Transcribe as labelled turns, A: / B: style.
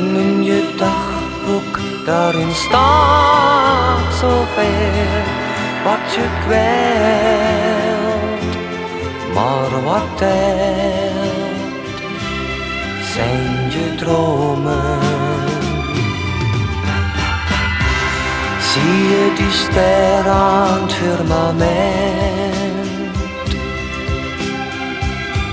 A: En in je dagboek, daarin staat zoveel wat je kwelt. Maar wat telt, zijn je dromen. Zie je die ster aan het firmament?